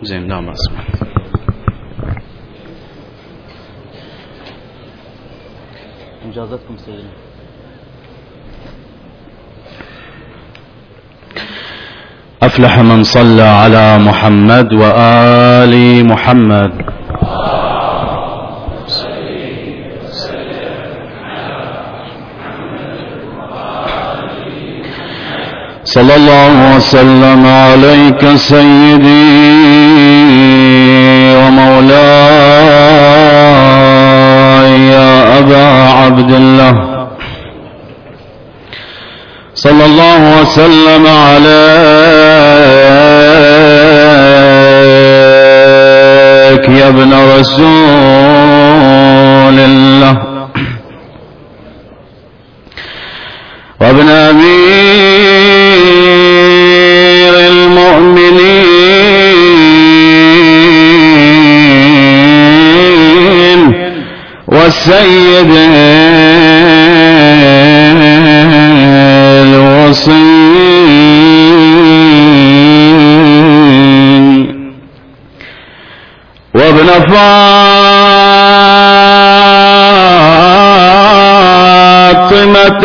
زين نعم اسمع. إجازتكم سيدنا. أفلح من صلى على محمد وآل محمد. صلى الله وسلم عليك سيدي ومولاي يا أبا عبد الله. صلى الله وسلم عليك يا ابن رسول الله وابن أمير المؤمنين والسيد وابن فاطمة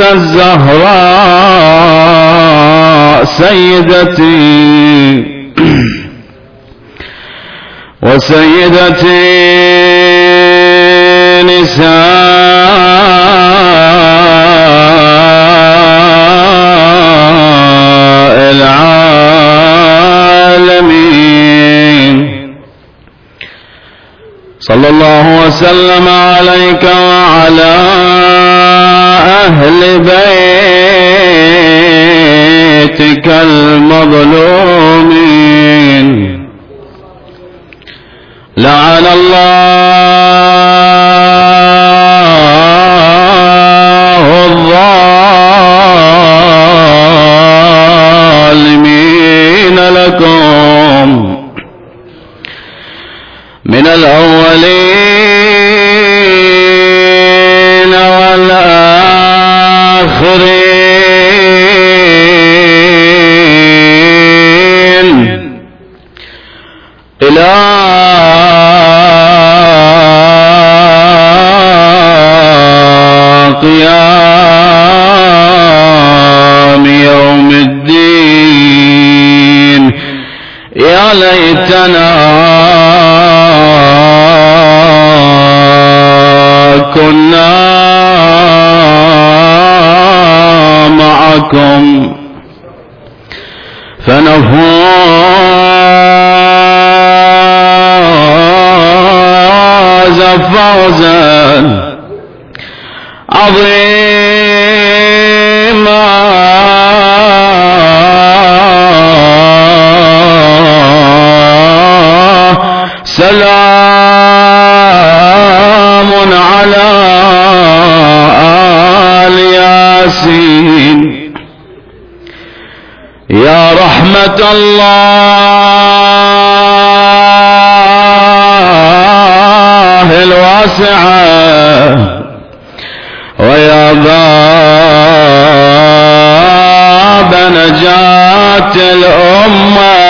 الزهراء سيدتي وسيدتي نساء العالمين. صلى الله وسلم عليك وعلى أهل بيتك المظلومين. لعن الله الظالمين لكم من الأولين والآخرين إلى قيام يوم الدين. يا ليتنا كنا معكم فنفوز فوزا عظيما. سلام على آل ياسين. يا رحمة الله الواسعة ويا باب نجاة الأمة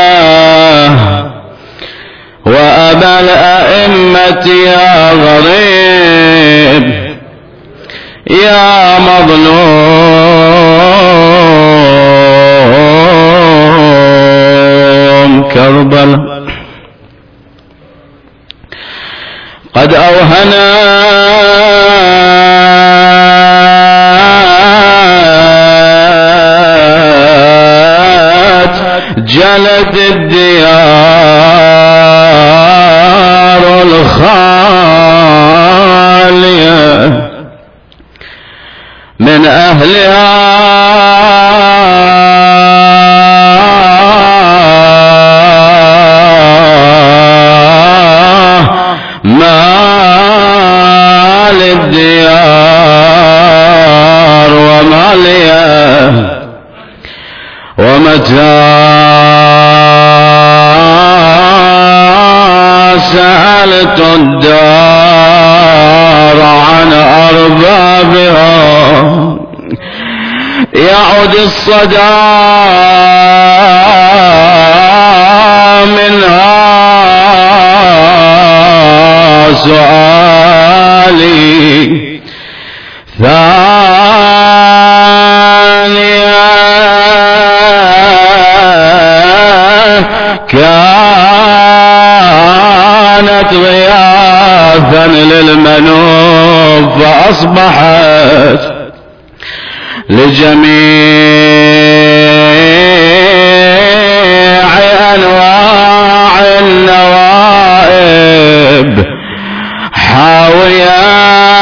وأبا الأئمة يا غريب يا مظلوم كربلاء. قد أوهنت جلد الديار الخالية من أهلها ما للديار ومالها. ومتى سألت الدار عن أربابها يعود الصدى منها سؤالي ثانيا كانت غياثا للمنوب فأصبحت لجميع أنواع النوائب حاوية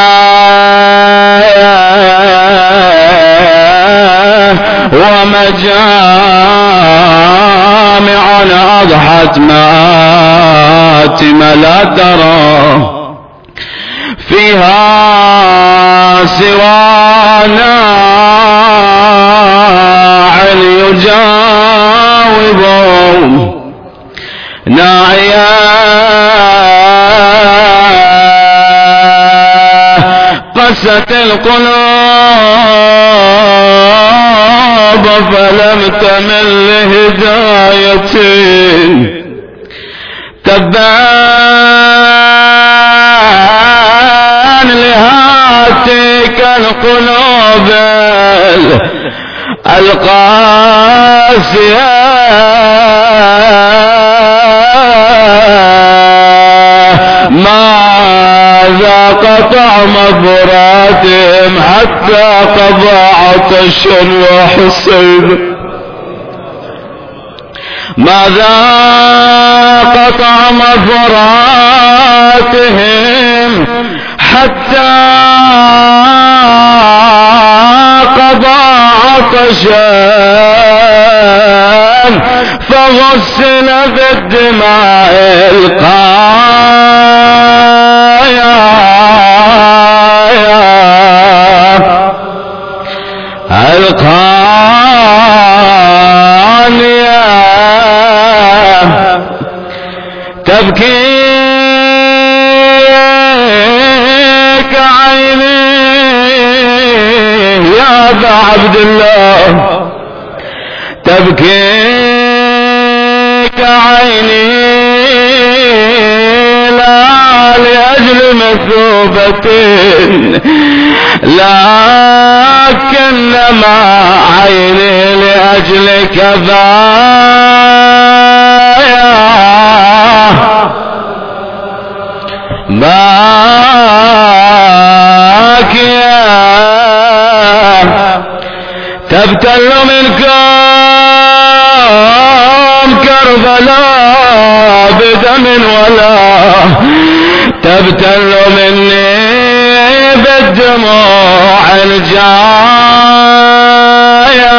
ومجامع أضحت مآتم لا ترى فيها سوى ناع يجاوب ناعيا قست القلوب فلم تمل لهداية تبان لهاتك القلوب القاسية ما ذاق طعم فراتهم حتى قضى عطش وحصيب ما ذاق طعم فراتهم حتى قضى عطشا فغسل بالدماء القانية تبكيك عيني يا أبا عبد الله تبكيك عيني لا لأجل مثوبة لكنما عيني لأجلك بايا باكيا تبتل منكم كربلاء بدم ولا تبتل مني بالدموع الجاية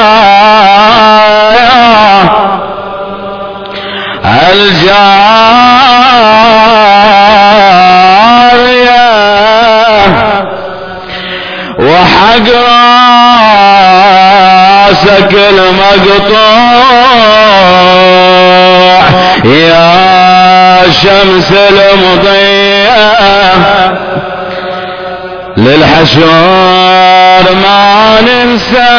الجارية وحق راسك المقطوع يا شمس المضيئة للحشور ما ننسى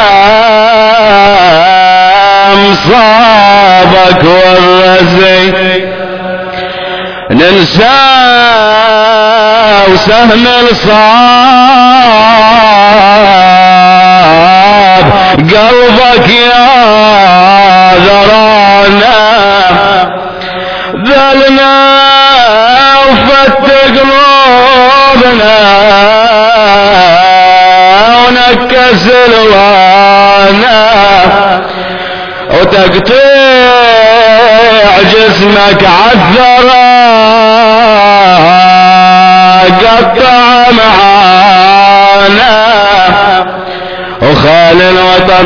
مصابك والرزي ننسى وسهم الصاب قلبك يا ذرانا ذلنا وفتق قلوبنا ونكس الوانا وتقطيع جسمك عالثرى قطع معانا وخال الوطن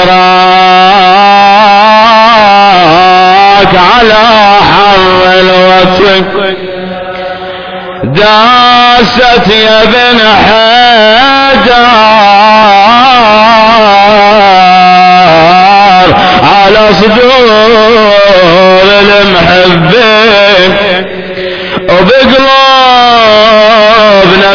صدرك على حر الوطن داست يا بن حجار على صدور المحبين وبقلوبنا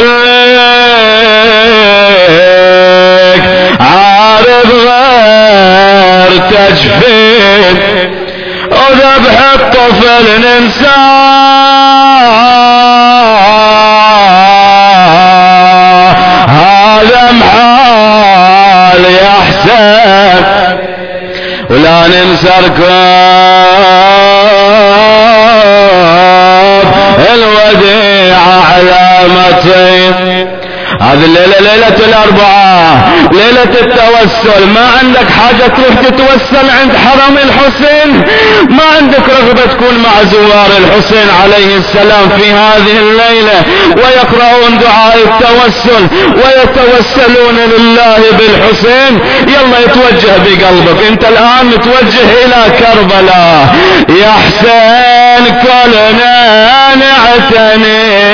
تخليك عارف غير تجفين وذبح الطفل ننساه ما ننسى ركوب الوديعة علامتين. هذه الليلة ليلة الأربعاء، ليلة التوسل. ما عندك حاجة تروح تتوسل عند حرم الحسين؟ ما عندك رغبة تكون مع زوار الحسين عليه السلام في هذه الليلة ويقرؤون دعاء التوسل ويتوسلون لله بالحسين؟ يلا يتوجه بقلبك انت الآن، متوجه إلى كربلاء. يا حسين كلنا نعتني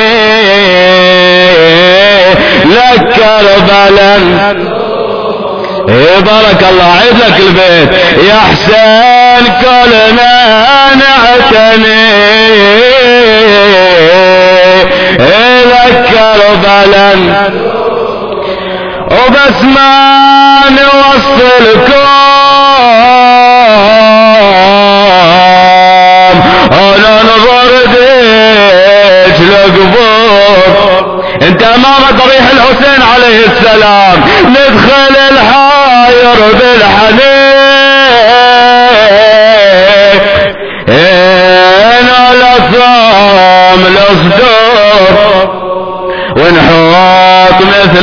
لك كربلاء. بارك الله، عيد لك البيت. يا حسين كلنا نعتني لك كربلاء، وبس ما نوصلكم وننظر ديج لقبور. انت امام ضريح الحسين عليه السلام، ندخل الحاير بالحنين ولصام الصدور، ونحوط مثل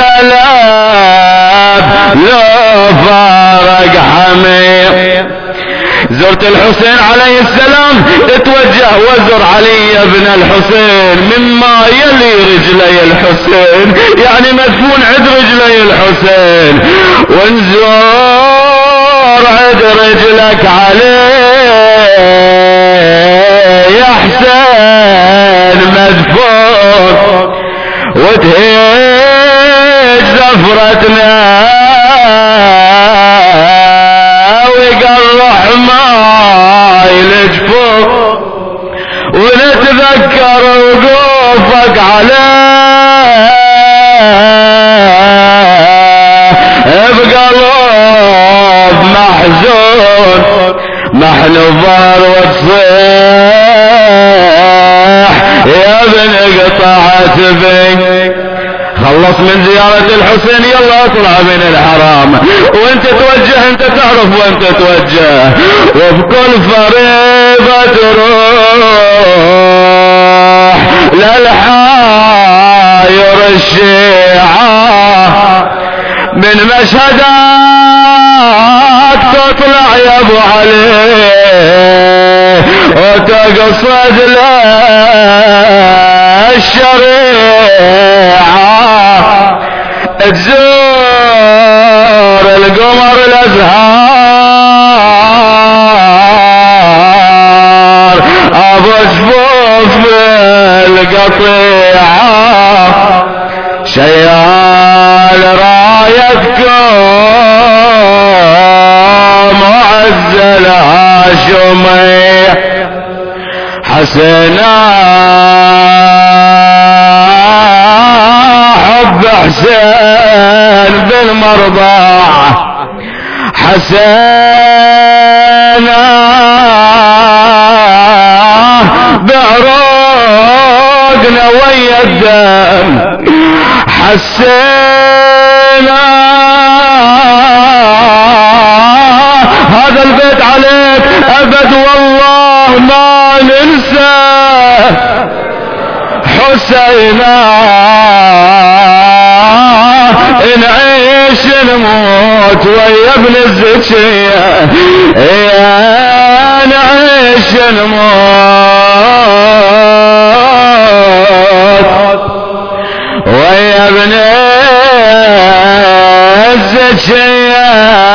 الكلاب لو فارق حمير. زرت الحسين عليه السلام، اتوجه وزر علي بن الحسين مما يلي رجلي الحسين، يعني مدفون عند رجلي الحسين، ونزور عند رجلك عليه يا حسين مدفون، وتهيج زفرتنا ويقرح ماي الجفوف، ونتذكر وقوفك عليه بقلب محزون، محنظر وتصيح يا ابن قطعت بك. خلص من زيارة الحسين، يلا اطلع من الحرام، وانت توجه، انت تعرف وين تتوجه، وبكل فريضة تروح للحاير الشيعة، من مشهدك تطلع يا ابو علي وتقصد له الشريعة، تزور القمر الازهار ابو جفوف بالقطيعة، شيال رايتكم معزل هاشمي، حسنا حب حسين بالمرضى، حسنا بعروقنا ويا الدم، حسنا هذا البيت عليك ابد والله ما ننسى. حسينا نعيش نموت ويا ابن الزكية، يا نعيش نموت ويا ابن الزكية.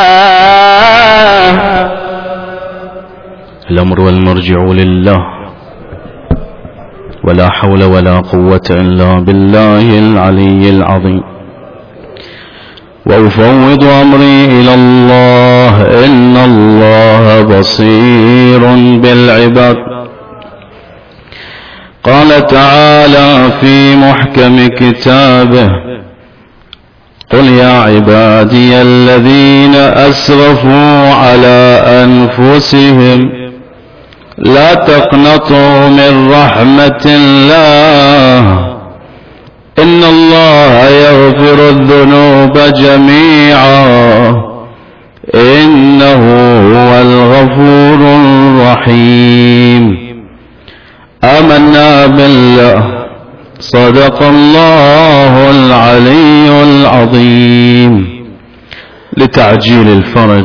الأمر والمرجع لله، ولا حول ولا قوة إلا بالله العلي العظيم. وأفوض أمري إلى الله، إن الله بصير بالعباد. قال تعالى في محكم كتابه: قل يا عبادي الذين أسرفوا على أنفسهم لا تقنطوا من رحمة الله، إن الله يغفر الذنوب جميعا إنه هو الغفور الرحيم. آمنا بالله صدق الله العلي العظيم. لتعجيل الفرج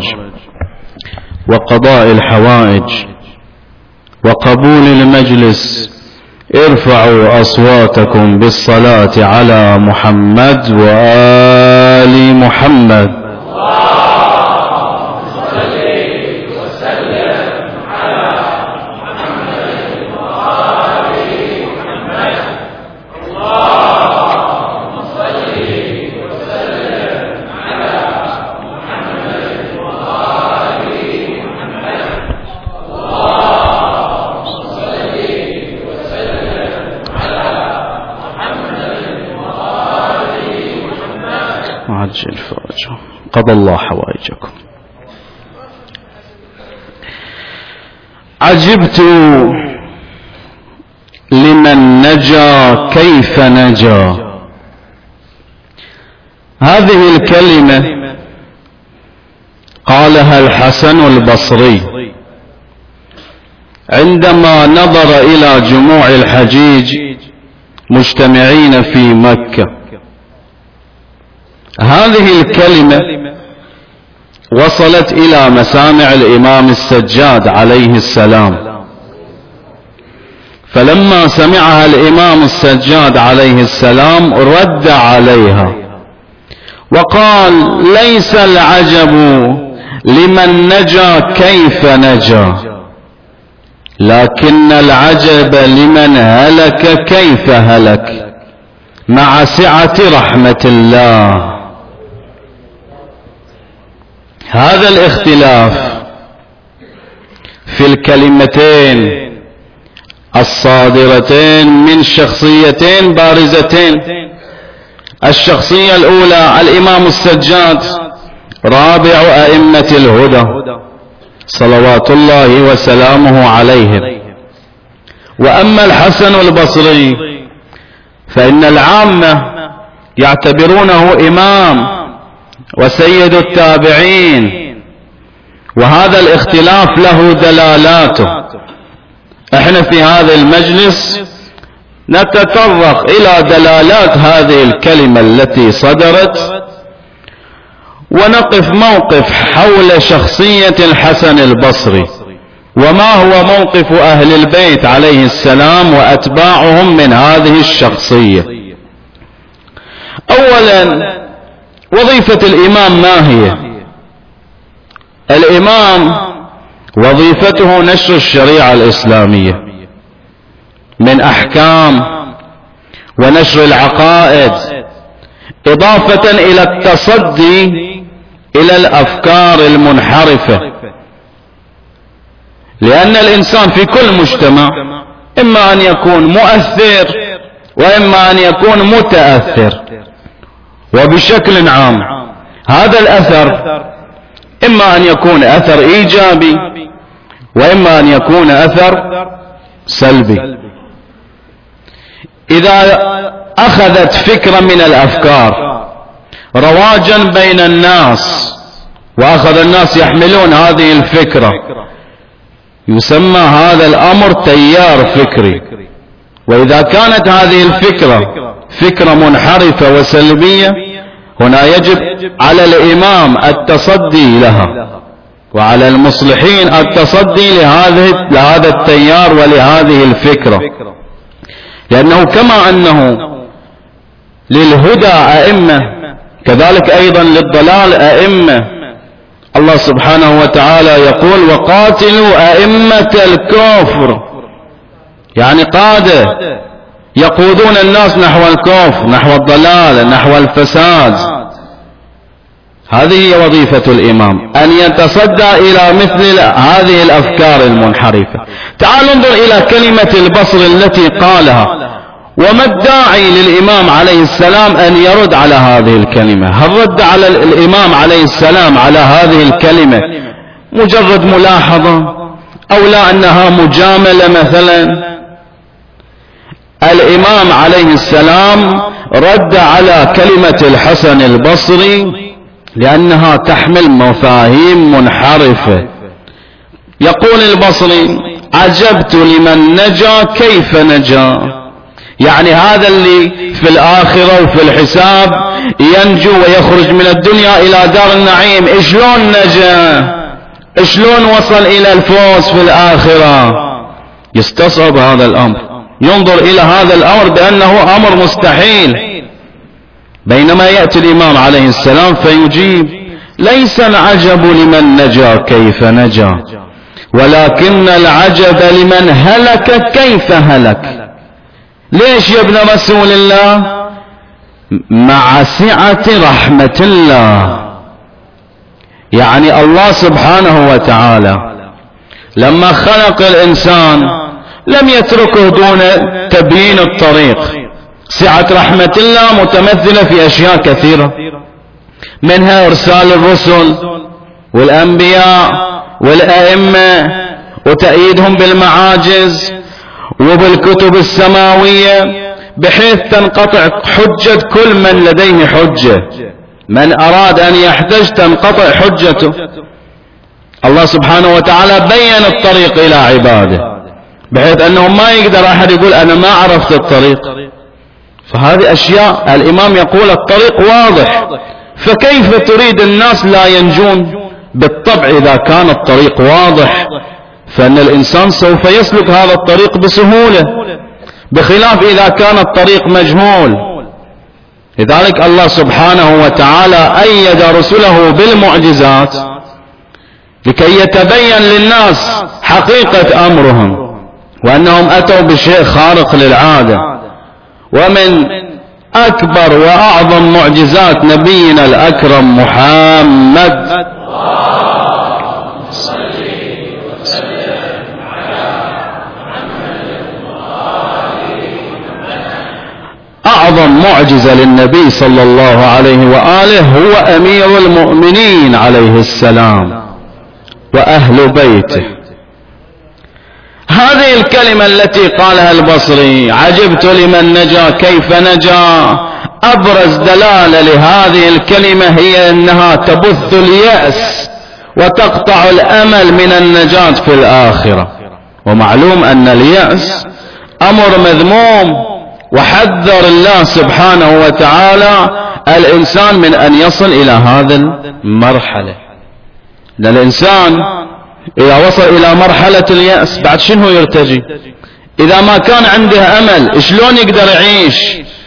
وقضاء الحوائج وقبول المجلس ارفعوا أصواتكم بالصلاة على محمد وآل محمد. عجل فرجهم قضى الله حوائجكم. عجبت لمن نجا كيف نجا. هذه الكلمة قالها الحسن البصري عندما نظر إلى جموع الحجيج مجتمعين في مكة. هذه الكلمة وصلت إلى مسامع الإمام السجاد عليه السلام، فلما سمعها الإمام السجاد عليه السلام رد عليها وقال: ليس العجب لمن نجا كيف نجا، لكن العجب لمن هلك كيف هلك، مع سعة رحمة الله. هذا الاختلاف في الكلمتين الصادرتين من شخصيتين بارزتين. الشخصية الأولى الإمام السجاد رابع أئمة الهدى صلوات الله وسلامه عليهم. وأما الحسن البصري فإن العامة يعتبرونه إمام وسيد التابعين، وهذا الاختلاف له دلالاته. احنا في هذا المجلس نتطرق إلى دلالات هذه الكلمة التي صدرت، ونقف موقف حول شخصية الحسن البصري، وما هو موقف أهل البيت عليه السلام وأتباعهم من هذه الشخصية. أولا، وظيفة الإمام ما هي؟ الإمام وظيفته نشر الشريعة الإسلامية من أحكام ونشر العقائد، إضافة إلى التصدي إلى الأفكار المنحرفة، لأن الإنسان في كل مجتمع إما أن يكون مؤثر وإما أن يكون متأثر، وبشكل عام هذا الأثر إما أن يكون أثر إيجابي وإما أن يكون أثر سلبي. إذا أخذت فكرة من الأفكار رواجا بين الناس وأخذ الناس يحملون هذه الفكرة، يسمى هذا الأمر تيار فكري. وإذا كانت هذه الفكرة فكرة منحرفة وسلبية، هنا يجب على الإمام التصدي لها، وعلى المصلحين التصدي لهذا التيار ولهذه الفكرة، لأنه كما أنه للهدى أئمة كذلك أيضا للضلال أئمة. الله سبحانه وتعالى يقول: وقاتلوا أئمة الكفر، يعني قادة يقودون الناس نحو الكفر، نحو الضلال، نحو الفساد. هذه هي وظيفة الإمام، أن يتصدى إلى مثل هذه الأفكار المنحرفة. تعالوا انظر إلى كلمة البصر التي قالها، وما الداعي للإمام عليه السلام أن يرد على هذه الكلمة؟ هل رد على الإمام عليه السلام على هذه الكلمة مجرد ملاحظة، أو لا أنها مجاملة مثلا؟ الإمام عليه السلام رد على كلمة الحسن البصري لأنها تحمل مفاهيم منحرفة. يقول البصري: عجبت لمن نجا كيف نجا. يعني هذا اللي في الآخرة وفي الحساب ينجو ويخرج من الدنيا إلى دار النعيم، شلون نجا؟ شلون وصل إلى الفوز في الآخرة؟ يستصعب هذا الأمر، ينظر إلى هذا الأمر بأنه أمر مستحيل، بينما يأتي الإمام عليه السلام فيجيب: ليس العجب لمن نجا كيف نجا، ولكن العجب لمن هلك كيف هلك. ليش يا ابن رسول الله؟ مع سعة رحمة الله. يعني الله سبحانه وتعالى لما خلق الإنسان لم يتركه دون تبيين الطريق. سعة رحمة الله متمثلة في أشياء كثيرة، منها إرسال الرسل والأنبياء والأئمة وتأييدهم بالمعاجز وبالكتب السماوية، بحيث تنقطع حجة كل من لديه حجة. من أراد أن يحتج تنقطع حجته. الله سبحانه وتعالى بين الطريق إلى عباده، بحيث أنه ما يقدر أحد يقول أنا ما عرفت الطريق. فهذه أشياء الإمام يقول الطريق واضح، فكيف تريد الناس لا ينجون؟ بالطبع إذا كان الطريق واضح فإن الإنسان سوف يسلك هذا الطريق بسهولة، بخلاف إذا كان الطريق مجهول. لذلك الله سبحانه وتعالى أيد رسله بالمعجزات لكي يتبين للناس حقيقة أمرهم، وأنهم أتوا بشيء خارق للعادة. ومن أكبر وأعظم معجزات نبينا الأكرم محمد أعظم معجزة للنبي صلى الله عليه وآله هو أمير المؤمنين عليه السلام وأهل بيته. هذه الكلمة التي قالها البصري: عجبت لمن نجا كيف نجا، أبرز دلالة لهذه الكلمة هي أنها تبث اليأس وتقطع الأمل من النجاة في الآخرة. ومعلوم أن اليأس أمر مذموم، وحذر الله سبحانه وتعالى الإنسان من أن يصل إلى هذه المرحلة. لأن الإنسان إذا وصل إلى مرحلة اليأس بعد شنو يرتجي؟ إذا ما كان عنده أمل شلون يقدر يعيش؟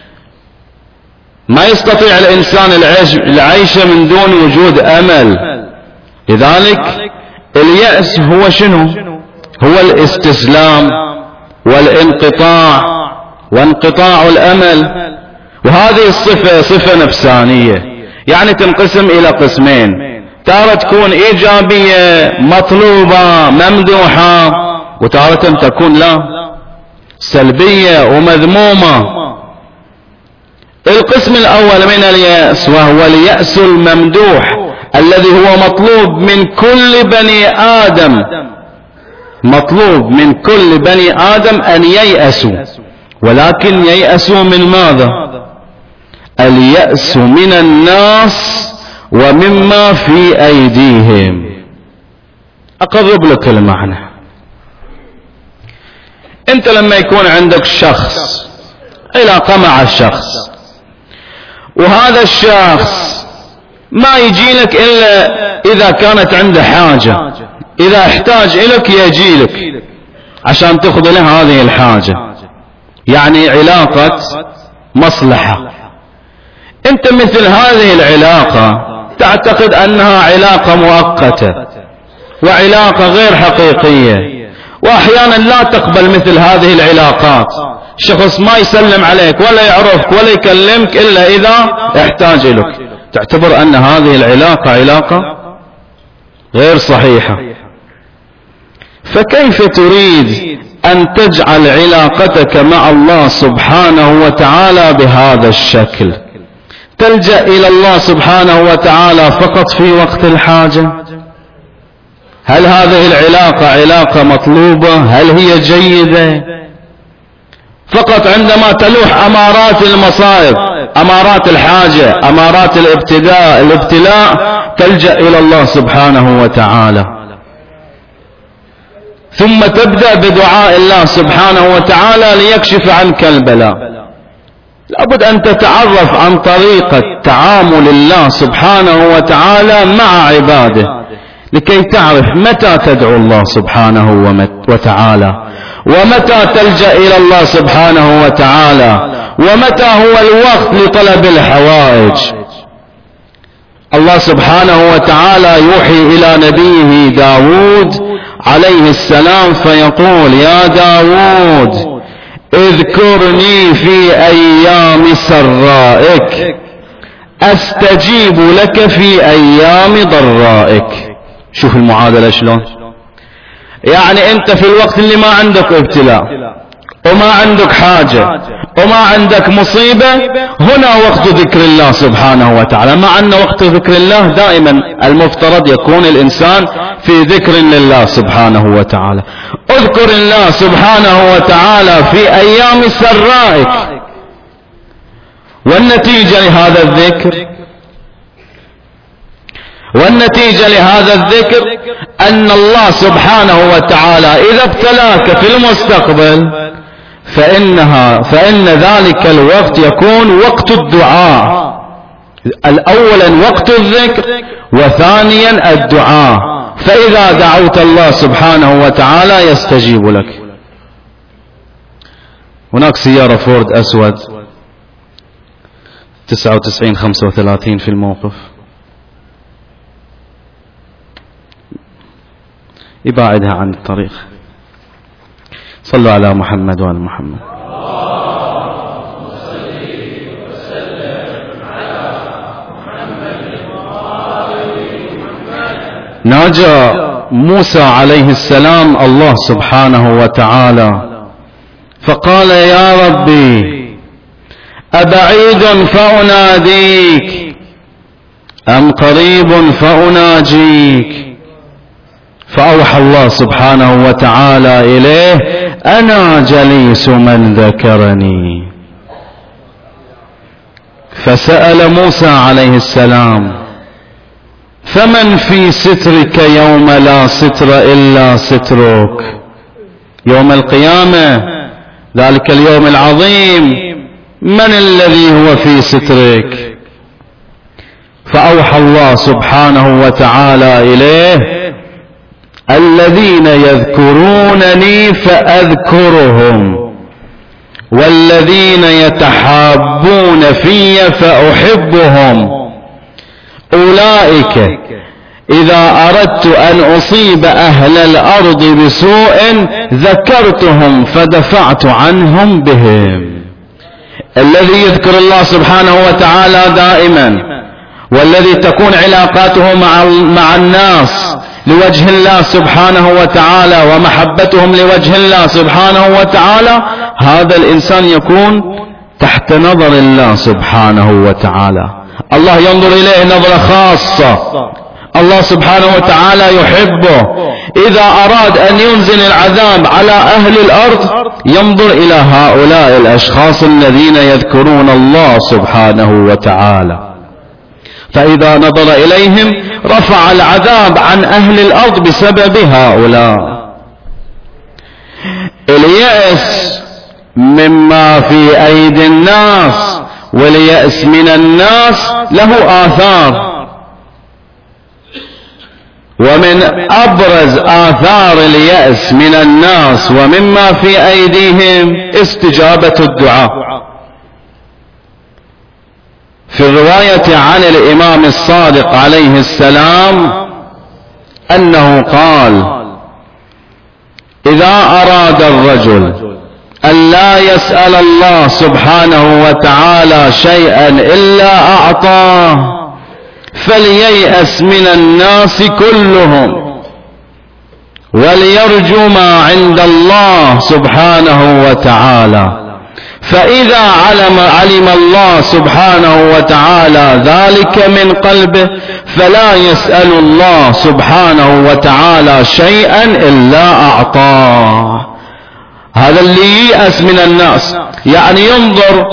ما يستطيع الإنسان العيش من دون وجود أمل. لذلك اليأس هو شنو؟ هو الاستسلام والانقطاع وانقطاع الأمل. وهذه الصفة صفة نفسانية، يعني تنقسم إلى قسمين: تارة تكون إيجابية مطلوبة ممدوحة، وتارة تكون لا سلبية ومذمومة. القسم الأول من اليأس وهو اليأس الممدوح الذي هو مطلوب من كل بني آدم، مطلوب من كل بني آدم أن ييأسوا، ولكن ييأسوا من ماذا؟ اليأس من الناس ومما في أيديهم. أقرب لك المعنى. أنت لما يكون عندك شخص علاقة مع الشخص، وهذا الشخص ما يجي لك إلا إذا كانت عنده حاجة، إذا احتاج إليك يجي لك عشان تأخذ له هذه الحاجة، يعني علاقة مصلحة. أنت مثل هذه العلاقة تعتقد أنها علاقة مؤقتة وعلاقة غير حقيقية، وأحيانا لا تقبل مثل هذه العلاقات. شخص ما يسلم عليك ولا يعرفك ولا يكلمك إلا إذا احتاج لك، تعتبر أن هذه العلاقة علاقة غير صحيحة. فكيف تريد أن تجعل علاقتك مع الله سبحانه وتعالى بهذا الشكل؟ تلجأ إلى الله سبحانه وتعالى فقط في وقت الحاجة؟ هل هذه العلاقة علاقة مطلوبة؟ هل هي جيدة؟ فقط عندما تلوح أمارات المصائب أمارات الحاجة، أمارات الابتلاء تلجأ إلى الله سبحانه وتعالى، ثم تبدأ بدعاء الله سبحانه وتعالى ليكشف عنك البلاء. لابد أن تتعرف عن طريقة تعامل الله سبحانه وتعالى مع عباده لكي تعرف متى تدعو الله سبحانه وتعالى، ومتى تلجأ إلى الله سبحانه وتعالى، ومتى هو الوقت لطلب الحوائج. الله سبحانه وتعالى يوحي إلى نبيه داود عليه السلام فيقول: يا داود اذكرني في أيام سرائك أستجيب لك في أيام ضرائك. شوف المعادلة شلون، يعني انت في الوقت اللي ما عندك ابتلاء وما عندك حاجة وما عندك مصيبة، هنا وقت ذكر الله سبحانه وتعالى. مع أن وقت ذكر الله دائما المفترض يكون الإنسان في ذكر لله سبحانه وتعالى. اذكر الله سبحانه وتعالى في أيام سرائك، والنتيجة لهذا الذكر أن الله سبحانه وتعالى إذا ابتلاك في المستقبل فإن ذلك الوقت يكون وقت الدعاء. الأولا وقت الذكر، وثانيا الدعاء. فإذا دعوت الله سبحانه وتعالى يستجيب لك. هناك سيارة فورد أسود 99-35 في الموقف، يباعدها عن الطريق. صلوا على محمد وآل محمد. ناجى موسى عليه السلام الله سبحانه وتعالى فقال: يا ربي أبعيد فأناديك أم قريب فأناجيك؟ فأوحى الله سبحانه وتعالى إليه: أنا جليس من ذكرني. فسأل موسى عليه السلام: فمن في سترك يوم لا ستر إلا سترك؟ يوم القيامة، ذلك اليوم العظيم، من الذي هو في سترك؟ فأوحى الله سبحانه وتعالى إليه: الذين يذكرونني فأذكرهم، والذين يتحابون في فأحبهم، أولئك إذا أردت أن أصيب أهل الأرض بسوء ذكرتهم فدفعت عنهم بهم. الذي يذكر الله سبحانه وتعالى دائما، والذي تكون علاقاته مع الناس لوجه الله سبحانه وتعالى ومحبتهم لوجه الله سبحانه وتعالى، هذا الإنسان يكون تحت نظر الله سبحانه وتعالى. الله ينظر إليه نظرة خاصة. الله سبحانه وتعالى يحبه. إذا أراد أن ينزل العذاب على أهل الأرض ينظر إلى هؤلاء الأشخاص الذين يذكرون الله سبحانه وتعالى، فإذا نظر إليهم رفع العذاب عن أهل الأرض بسبب هؤلاء. اليأس مما في أيدي الناس واليأس من الناس له آثار، ومن أبرز آثار اليأس من الناس ومما في أيديهم استجابة الدعاء. في الرواية عن الإمام الصادق عليه السلام أنه قال: إذا أراد الرجل أن لا يسأل الله سبحانه وتعالى شيئا إلا أعطاه فلييأس من الناس كلهم وليرجو ما عند الله سبحانه وتعالى. فإذا علم الله سبحانه وتعالى ذلك من قلبه فلا يسأل الله سبحانه وتعالى شيئا إلا أعطاه. هذا اللي ييأس من الناس، يعني ينظر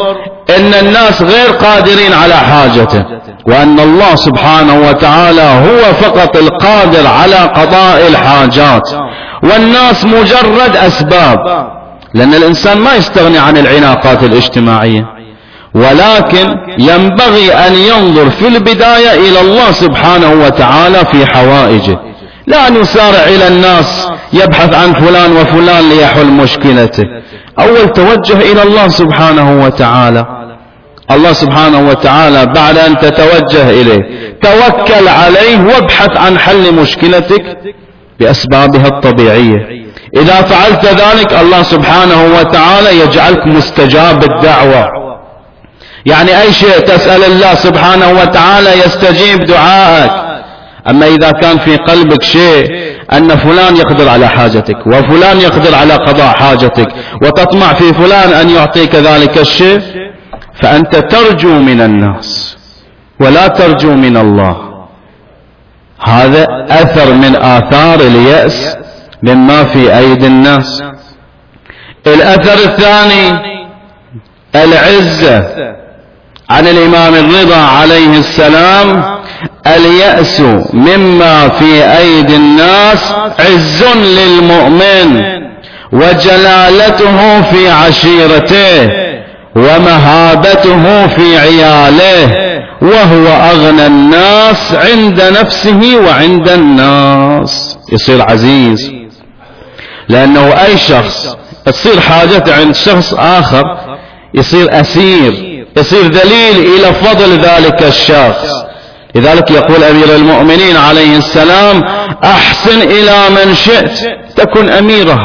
ان الناس غير قادرين على حاجته، وان الله سبحانه وتعالى هو فقط القادر على قضاء الحاجات، والناس مجرد اسباب، لان الانسان ما يستغني عن العلاقات الاجتماعية، ولكن ينبغي ان ينظر في البداية الى الله سبحانه وتعالى في حوائجه، لا أن يسارع إلى الناس يبحث عن فلان وفلان ليحل مشكلته. أول توجه إلى الله سبحانه وتعالى. الله سبحانه وتعالى بعد أن تتوجه إليه توكل عليه وابحث عن حل مشكلتك بأسبابها الطبيعية. إذا فعلت ذلك الله سبحانه وتعالى يجعلك مستجاب الدعوة، يعني أي شيء تسأل الله سبحانه وتعالى يستجيب دعائك. أما إذا كان في قلبك شيء أن فلان يقدر على حاجتك وفلان يقدر على قضاء حاجتك وتطمع في فلان أن يعطيك ذلك الشيء، فأنت ترجو من الناس ولا ترجو من الله. هذا أثر من آثار اليأس مما في أيدي الناس. الأثر الثاني العزة. عن الإمام الرضا عليه السلام: اليأس مما في أيدي الناس عز للمؤمن وجلالته في عشيرته ومهابته في عياله، وهو أغنى الناس عند نفسه وعند الناس. يصير عزيز، لأنه أي شخص تصير حاجته عند شخص آخر يصير أسير، يصير ذليل إلى فضل ذلك الشخص. لذلك يقول أمير المؤمنين عليه السلام: أحسن إلى من شئت تكن أميره،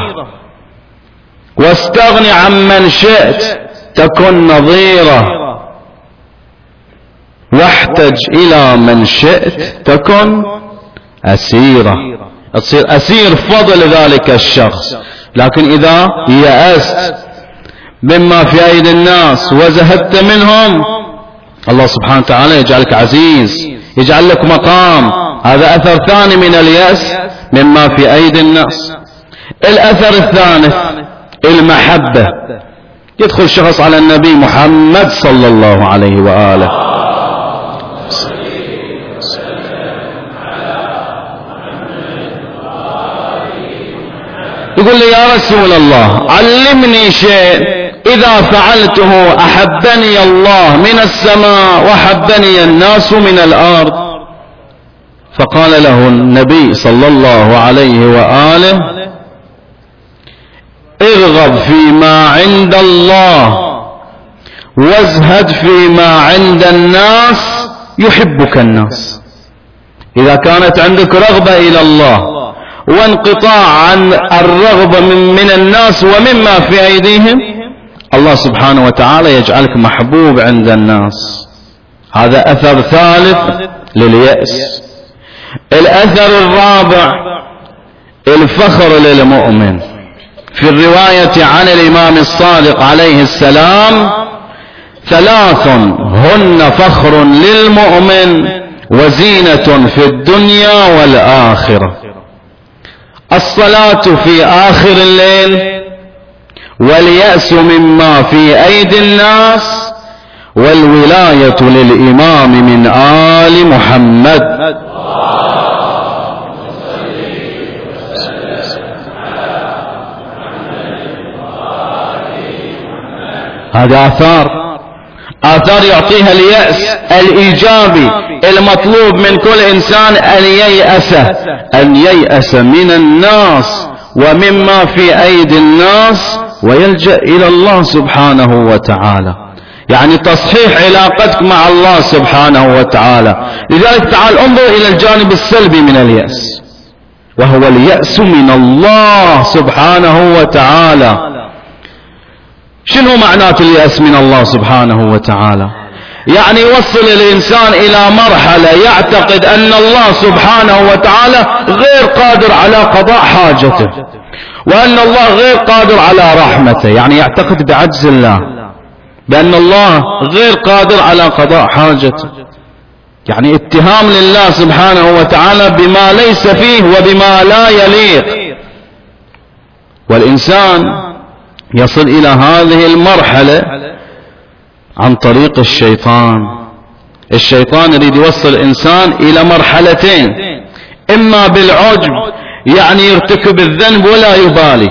واستغن عن من شئت تكن نظيره، واحتج إلى من شئت تكن أسيره. تصير أسير فضل ذلك الشخص. لكن إذا يأست مما في أيدي الناس وزهدت منهم، الله سبحانه وتعالى يجعلك عزيز، يجعل لك مقام. هذا أثر ثاني من اليأس مما في أيدي الناس. الأثر الثالث المحبة. يدخل شخص على النبي محمد صلى الله عليه وآله: يقول لي: يا رسول الله علمني شيء إذا فعلته أحبني الله من السماء وحبني الناس من الأرض. فقال له النبي صلى الله عليه وآله: ارغب فيما عند الله وازهد فيما عند الناس يحبك الناس. إذا كانت عندك رغبة إلى الله وانقطاع عن الرغبة من الناس ومما في أيديهم، الله سبحانه وتعالى يجعلك محبوب عند الناس. هذا أثر ثالث لليأس. الأثر الرابع الفخر للمؤمن. في الرواية عن الإمام الصادق عليه السلام: ثلاث هن فخر للمؤمن وزينة في الدنيا والآخرة: الصلاة في آخر الليل، واليأس مما في أيدي الناس، والولاية للإمام من آل محمد. هذا آثار يعطيها اليأس الإيجابي المطلوب من كل إنسان: أن ييأس من الناس ومما في أيدي الناس ويلجأ إلى الله سبحانه وتعالى. يعني تصحيح علاقتك مع الله سبحانه وتعالى. لذلك تعال انظر إلى الجانب السلبي من اليأس، وهو اليأس من الله سبحانه وتعالى. شنو معنات اليأس من الله سبحانه وتعالى؟ يعني يوصل الإنسان إلى مرحلة يعتقد أن الله سبحانه وتعالى غير قادر على قضاء حاجته، وأن الله غير قادر على رحمته. يعني يعتقد بعجز الله، بأن الله غير قادر على قضاء حاجته. يعني اتهام لله سبحانه وتعالى بما ليس فيه وبما لا يليق. والإنسان يصل إلى هذه المرحلة عن طريق الشيطان. الشيطان يريد يوصل الإنسان إلى مرحلتين: إما بالعجب يعني يرتكب الذنب ولا يبالي،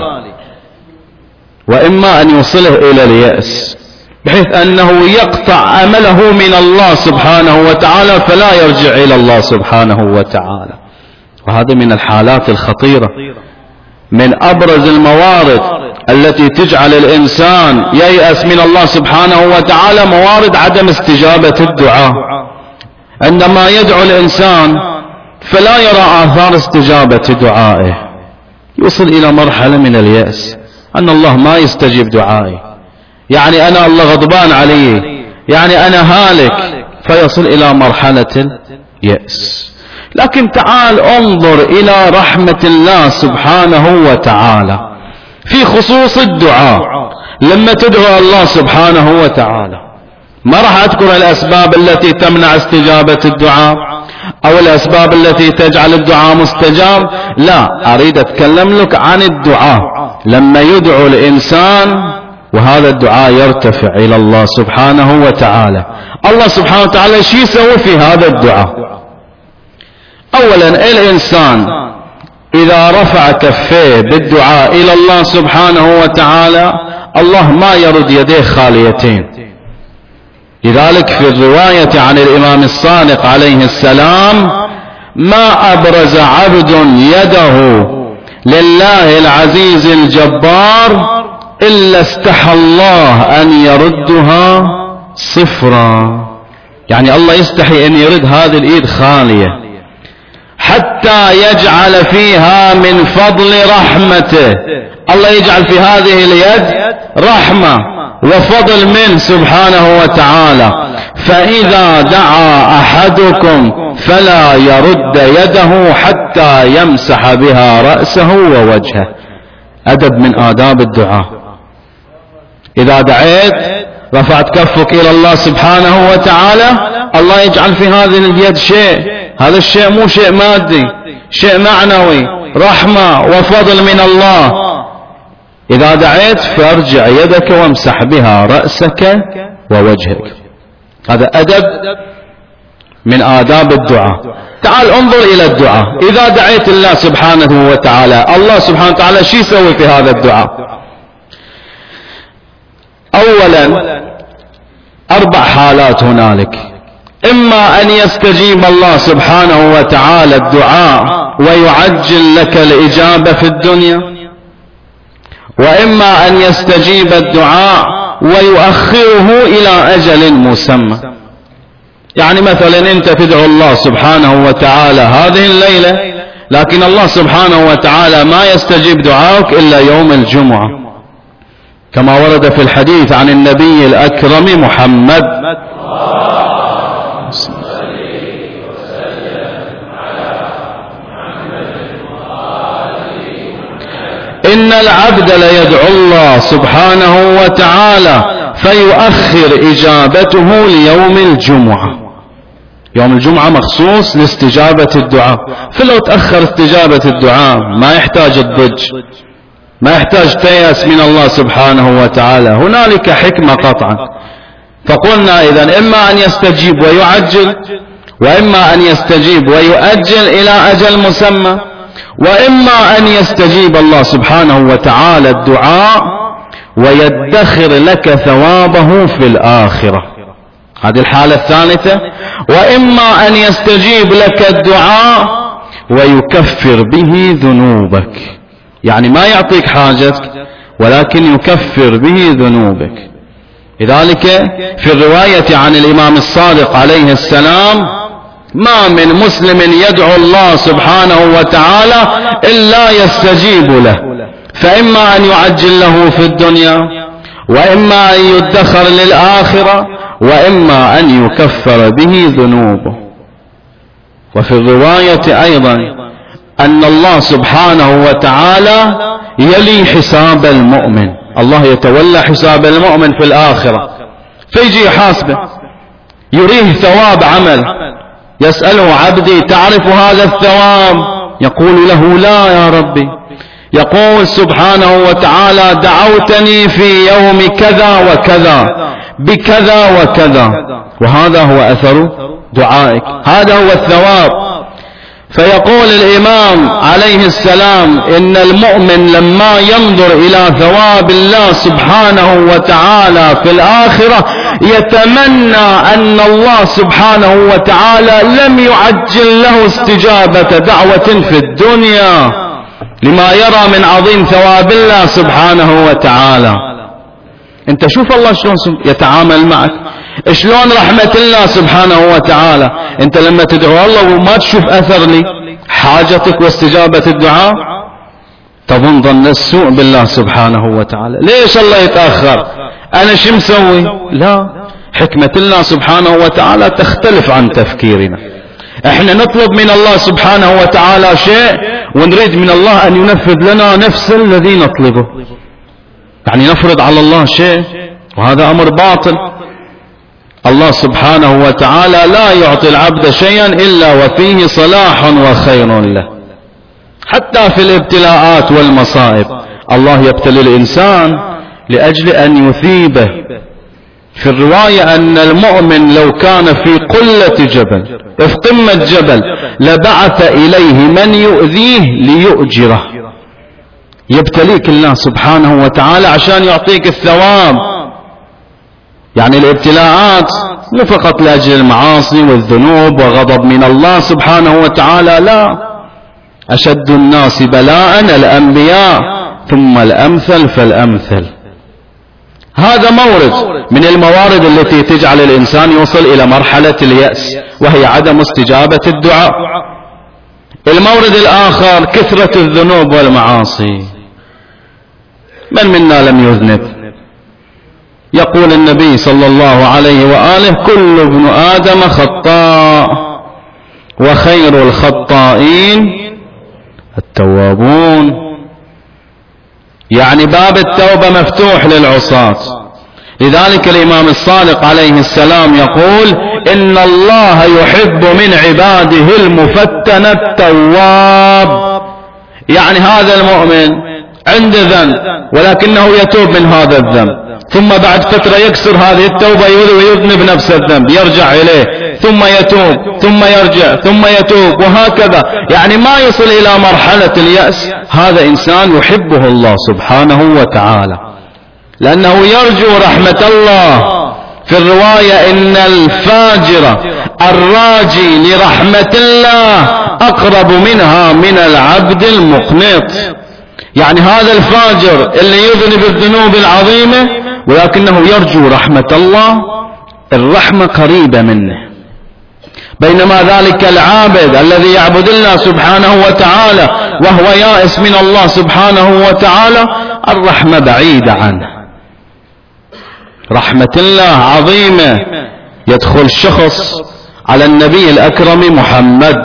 وإما أن يوصله إلى اليأس بحيث أنه يقطع أمله من الله سبحانه وتعالى فلا يرجع إلى الله سبحانه وتعالى. وهذا من الحالات الخطيرة، من أبرز الموارد التي تجعل الإنسان ييأس من الله سبحانه وتعالى موارد عدم استجابة الدعاء. عندما يدعو الإنسان فلا يرى آثار استجابة دعائه، يوصل إلى مرحلة من اليأس، أن الله ما يستجيب دعائي، يعني أنا الله غضبان علي، يعني أنا هالك، فيصل إلى مرحلة اليأس. لكن تعال انظر إلى رحمة الله سبحانه وتعالى في خصوص الدعاء. لما تدعو الله سبحانه وتعالى ما راح أذكر الأسباب التي تمنع استجابة الدعاء أو الأسباب التي تجعل الدعاء مستجاب، لا، أريد أتكلم لك عن الدعاء لما يدعو الإنسان وهذا الدعاء يرتفع إلى الله سبحانه وتعالى. الله سبحانه وتعالى شو يسوي في هذا الدعاء؟ أولا الإنسان إذا رفع كفيه بالدعاء إلى الله سبحانه وتعالى الله ما يرد يديه خاليتين. لذلك في الرواية عن الإمام الصادق عليه السلام: ما أبرز عبد يده لله العزيز الجبار إلا استحى الله أن يردها صفرا. يعني الله يستحي أن يرد هذه الإيد خالية حتى يجعل فيها من فضل رحمته. الله يجعل في هذه اليد رحمة وفضل منه سبحانه وتعالى، فإذا دعا أحدكم فلا يرد يده حتى يمسح بها رأسه ووجهه. أدب من آداب الدعاء. إذا دعيت رفعت كفك إلى الله سبحانه وتعالى، الله يجعل في هذه اليد شيء، هذا الشيء مو شيء مادي، شيء معنوي، رحمة وفضل من الله. إذا دعيت فارجع يدك وامسح بها رأسك ووجهك. هذا أدب من آداب الدعاء. تعال انظر إلى الدعاء. إذا دعيت الله سبحانه وتعالى، الله سبحانه وتعالى شو يسوي في هذا الدعاء؟ أولا 4 حالات هنالك: إما أن يستجيب الله سبحانه وتعالى الدعاء ويعجل لك الإجابة في الدنيا، وإما أن يستجيب الدعاء ويؤخره إلى أجل مسمى. يعني مثلا أنت تدعو الله سبحانه وتعالى هذه الليلة، لكن الله سبحانه وتعالى ما يستجيب دعاءك إلا يوم الجمعة، كما ورد في الحديث عن النبي الأكرم محمد: إن العبد ليدعو الله سبحانه وتعالى فيؤخر إجابته ليوم الجمعة. يوم الجمعة مخصوص لاستجابة الدعاء، فلو تأخر استجابة الدعاء ما يحتاج الضج، ما يحتاج تيأس من الله سبحانه وتعالى، هنالك حكمة قطعا. فقلنا إذن إما أن يستجيب ويعجل، وإما أن يستجيب ويؤجل إلى أجل مسمى، وإما أن يستجيب الله سبحانه وتعالى الدعاء ويدخر لك ثوابه في الآخرة. هذه الحالة الثالثة. وإما أن يستجيب لك الدعاء ويكفر به ذنوبك، يعني ما يعطيك حاجتك ولكن يكفر به ذنوبك. لذلك في الرواية عن الإمام الصادق عليه السلام: ما من مسلم يدعو الله سبحانه وتعالى إلا يستجيب له، فإما أن يعجل له في الدنيا، وإما أن يدخر للآخرة، وإما أن يكفر به ذنوبه. وفي الرواية أيضا أن الله سبحانه وتعالى يلي حساب المؤمن، الله يتولى حساب المؤمن في الآخرة، فيجي يحاسبه، يريه ثواب عمل، يسأله: عبدي تعرف هذا الثواب؟ يقول له: لا يا ربي. يقول سبحانه وتعالى دعوتني في يوم كذا وكذا بكذا وكذا، وهذا هو أثر دعائك، هذا هو الثواب. فيقول الإمام عليه السلام إن المؤمن لما ينظر إلى ثواب الله سبحانه وتعالى في الآخرة يتمنى أن الله سبحانه وتعالى لم يعجل له استجابة دعوة في الدنيا لما يرى من عظيم ثواب الله سبحانه وتعالى. انت شوف الله شلون يتعامل معك، شلون رحمة الله سبحانه وتعالى. انت لما تدعو الله وما تشوف اثر لي حاجتك واستجابة الدعاء تظن ظن السوء بالله سبحانه وتعالى. ليش الله يتأخر؟ انا شو مسوي؟ لا، حكمة الله سبحانه وتعالى تختلف عن تفكيرنا. احنا نطلب من الله سبحانه وتعالى شيء ونريد من الله ان ينفذ لنا نفس الذي نطلبه، يعني نفرض على الله شيء، وهذا امر باطل. الله سبحانه وتعالى لا يعطي العبد شيئا الا وفيه صلاح وخير له. حتى في الابتلاءات والمصائب الله يبتلي الانسان لاجل ان يثيبه. في الرواية أن المؤمن لو كان في قلة جبل، في قمة جبل، لبعث إليه من يؤذيه ليؤجره. يبتليك الله سبحانه وتعالى عشان يعطيك الثواب. يعني الابتلاءات مو فقط لأجل المعاصي والذنوب وغضب من الله سبحانه وتعالى، لا، أشد الناس بلاء الأنبياء ثم الأمثل فالأمثل. هذا مورد من الموارد التي تجعل الإنسان يوصل إلى مرحلة اليأس، وهي عدم استجابة الدعاء. المورد الآخر كثرة الذنوب والمعاصي. من منا لم يذنب؟ يقول النبي صلى الله عليه وآله كل ابن آدم خطاء وخير الخطائين التوابون. يعني باب التوبة مفتوح للعصاة. لذلك الإمام الصادق عليه السلام يقول إن الله يحب من عباده المفتن التواب. يعني هذا المؤمن عنده ذنب ولكنه يتوب من هذا الذنب، ثم بعد فترة يكسر هذه التوبة ويذنب نفس الذنب، يرجع إليه ثم يتوب ثم يرجع ثم يتوب، وهكذا. يعني ما يصل إلى مرحلة اليأس. هذا إنسان يحبه الله سبحانه وتعالى لأنه يرجو رحمة الله. في الرواية إن الفاجر الراجي لرحمة الله أقرب منها من العبد المقنط. يعني هذا الفاجر اللي يذنب الذنوب العظيمة ولكنه يرجو رحمة الله، الرحمة قريبة منه. بينما ذلك العابد الذي يعبد الله سبحانه وتعالى وهو يائس من الله سبحانه وتعالى الرحمة بعيدة عنه. رحمة الله عظيمة. يدخل شخص على النبي الأكرم محمد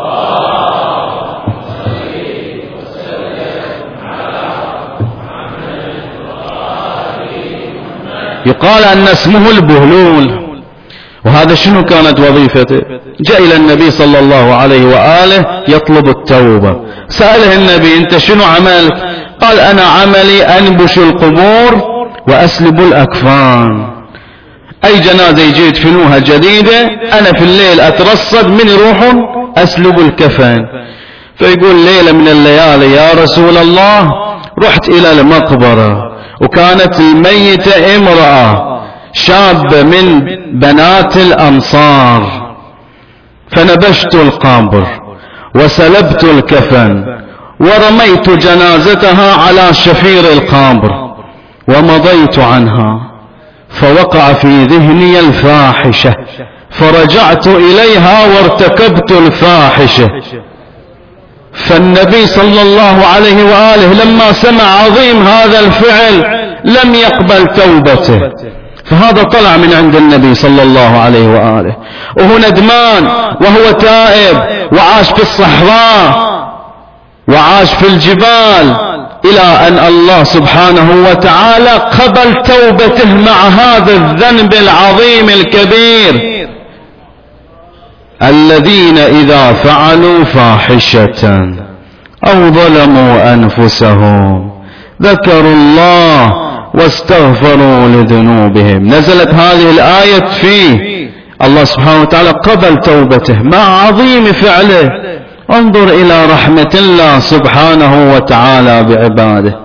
يقال أن اسمه البهلول، وهذا شنو كانت وظيفته؟ جاء إلى النبي صلى الله عليه وآله يطلب التوبة. سأله النبي أنت شنو عملك؟ قال أنا عملي أنبش القبور وأسلب الأكفان. أي جنازة يجي يدفنوها جديدة أنا في الليل أترصد من يروحون أسلب الكفن. فيقول ليلة من الليالي يا رسول الله رحت إلى المقبرة وكانت الميتة امرأة شابة من بنات الأنصار، فنبشت القبر وسلبت الكفن ورميت جنازتها على شفير القبر ومضيت عنها، فوقع في ذهني الفاحشة فرجعت إليها وارتكبت الفاحشة. فالنبي صلى الله عليه وآله لما سمع عظيم هذا الفعل لم يقبل توبته، فهذا طلع من عند النبي صلى الله عليه وآله وهو ندمان وهو تائب وعاش في الصحراء وعاش في الجبال، إلى أن الله سبحانه وتعالى قبل توبته مع هذا الذنب العظيم الكبير. الذين إذا فعلوا فاحشة أو ظلموا أنفسهم ذكروا الله واستغفروا لذنوبهم. نزلت هذه الآية فيه الله سبحانه وتعالى قبل توبته مع عظيم فعله. انظر إلى رحمة الله سبحانه وتعالى بعباده.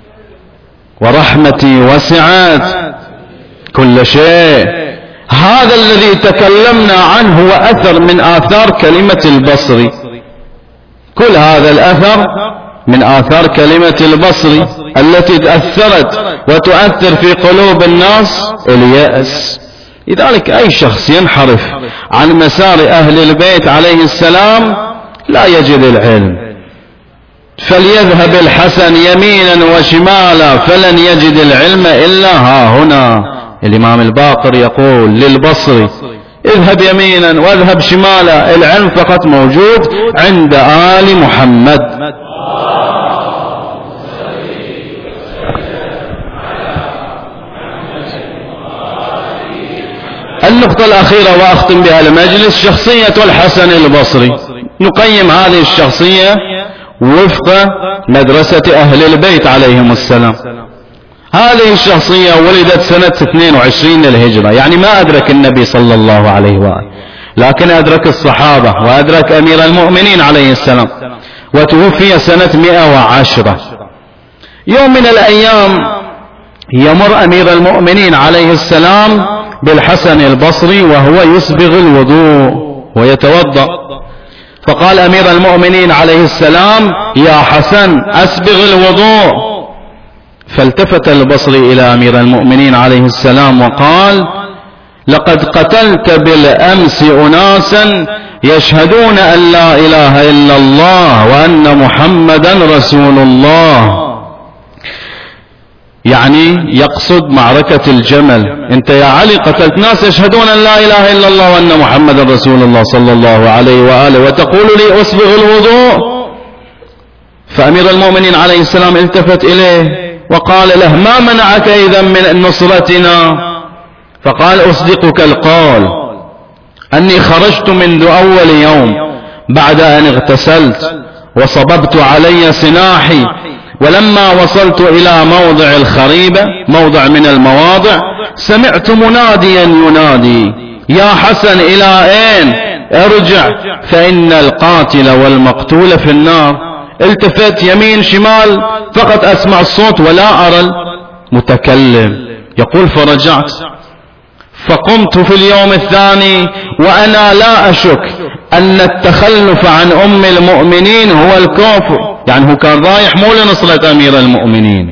ورحمتي وسعت كل شيء. هذا الذي تكلمنا عنه هو أثر من آثار كلمة البصري. كل هذا الأثر من آثار كلمة البصري التي تأثرت وتؤثر في قلوب الناس اليأس. لذلك أي شخص ينحرف عن مسار أهل البيت عليه السلام لا يجد العلم. فليذهب الحسن يمينا وشمالا فلن يجد العلم إلا ها هنا. الإمام الباقر يقول للبصري اذهب يمينا واذهب شمالا، العلم فقط موجود عند آل محمد. النقطة الأخيرة وأختم بها المجلس شخصية الحسن البصري. نقيم هذه الشخصية وفق مدرسة أهل البيت عليهم السلام. هذه الشخصية ولدت سنة 22 للهجرة، يعني ما أدرك النبي صلى الله عليه وآله، لكن أدرك الصحابة وأدرك أمير المؤمنين عليه السلام، وتوفي سنة 110. يوم من الأيام يمر أمير المؤمنين عليه السلام بالحسن البصري وهو يسبغ الوضوء ويتوضأ، فقال أمير المؤمنين عليه السلام يا حسن أسبغ الوضوء. فالتفت البصري إلى أمير المؤمنين عليه السلام وقال لقد قتلت بالأمس أناسا يشهدون أن لا إله إلا الله وأن محمدا رسول الله. يعني يقصد معركة الجمل. انت يا علي قتلت ناس يشهدون أن لا إله إلا الله وأن محمدا رسول الله صلى الله عليه وآله وتقول لي أسبغ الوضوء. فأمير المؤمنين عليه السلام التفت إليه وقال له ما منعك إذا من نصرتنا؟ فقال أصدقك القول أني خرجت منذ أول يوم بعد أن اغتسلت وصببت علي سناحي، ولما وصلت إلى موضع الخريبة موضع من المواضع سمعت مناديا ينادي يا حسن إلى أين؟ ارجع فإن القاتل والمقتول في النار. التفت يمين شمال فقط أسمع الصوت ولا أرى المتكلم. يقول فرجعت فقمت في اليوم الثاني وأنا لا أشك أن التخلف عن أم المؤمنين هو الكفر. يعني هو كان رايح مو لنصرة أمير المؤمنين.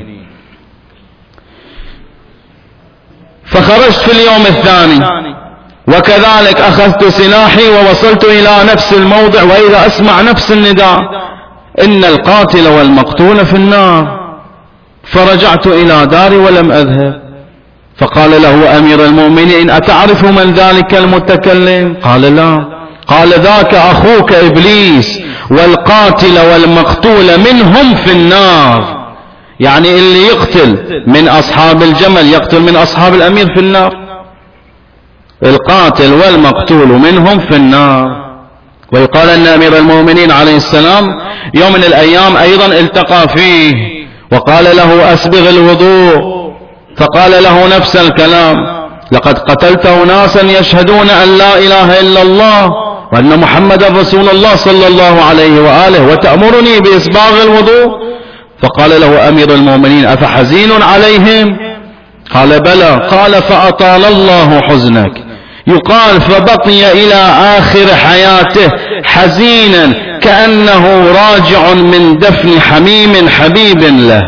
فخرجت في اليوم الثاني وكذلك أخذت سلاحي ووصلت إلى نفس الموضع وإذا أسمع نفس النداء إن القاتل والمقتول في النار. فرجعت إلى داري ولم أذهب. فقال له أمير المؤمنين أتعرف من ذلك المتكلم؟ قال لا. قال ذاك أخوك إبليس والقاتل والمقتول منهم في النار. يعني اللي يقتل من أصحاب الجمل يقتل من أصحاب الأمير في النار. القاتل والمقتول منهم في النار. ويقال أن أمير المؤمنين عليه السلام يوم من الأيام أيضا التقى فيه وقال له أسبغ الوضوء، فقال له نفس الكلام لقد قتلت أناسا يشهدون أن لا إله إلا الله وأن محمد رسول الله صلى الله عليه وآله وتأمرني بإسباغ الوضوء. فقال له أمير المؤمنين أفحزين عليهم؟ قال بلى. قال فأطال الله حزنك. يقال فبقي إلى آخر حياته حزينا كأنه راجع من دفن حميم حبيب له.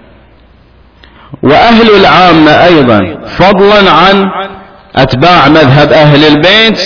وأهل العامة أيضا فضلا عن أتباع مذهب أهل البيت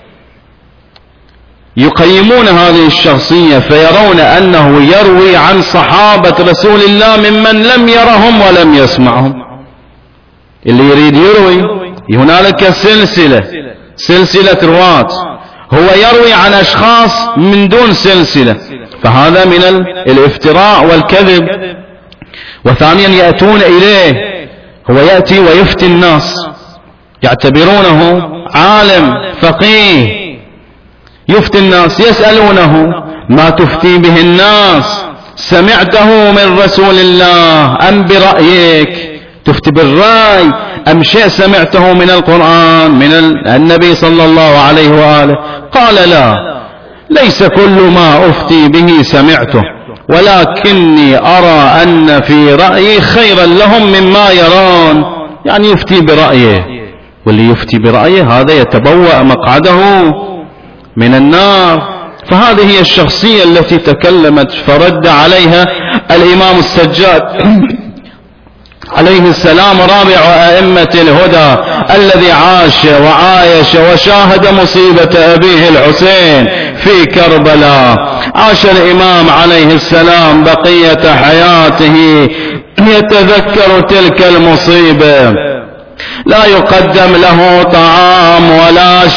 يقيمون هذه الشخصية فيرون أنه يروي عن صحابة رسول الله ممن لم يرهم ولم يسمعهم. اللي يريد يروي هنالك سلسلة رواة، هو يروي عن أشخاص من دون سلسلة، فهذا من الافتراء والكذب. وثانيا يأتون إليه، هو يأتي ويفتي الناس يعتبرونه عالم فقيه يفتي الناس، يسألونه ما تفتي به الناس؟ سمعته من رسول الله أم برأيك؟ تفتي بالرأي أم شيء سمعته من القرآن من النبي صلى الله عليه وآله؟ قال لا، ليس كل ما أفتي به سمعته، ولكني أرى أن في رأيي خيرا لهم مما يرون. يعني يفتي برأيه، واللي يفتي برأيه هذا يتبوأ مقعده من النار. فهذه هي الشخصية التي تكلمت فرد عليها الإمام السجاد عليه السلام رابع أئمة الهدى الذي عاش وعايش وشاهد مصيبة أبيه الحسين في كربلاء. عاش الإمام عليه السلام بقية حياته يتذكر تلك المصيبة، لا يقدم له طعام ولا